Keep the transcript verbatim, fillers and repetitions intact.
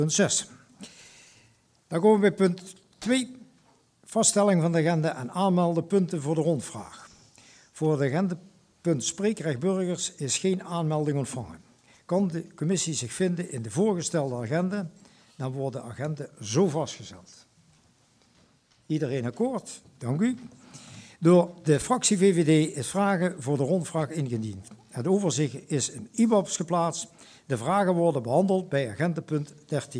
Punt zes. Dan komen we bij punt twee. Vaststelling van de agenda en aanmelden punten voor de rondvraag. Voor de agendapunt spreekrecht burgers is geen aanmelding ontvangen. Kan de commissie zich vinden in de voorgestelde agenda, dan wordt de agenda zo vastgesteld. Iedereen akkoord? Dank u. Door de fractie V V D is vragen voor de rondvraag ingediend. Het overzicht is in e-mails geplaatst. De vragen worden behandeld bij agendapunt dertien.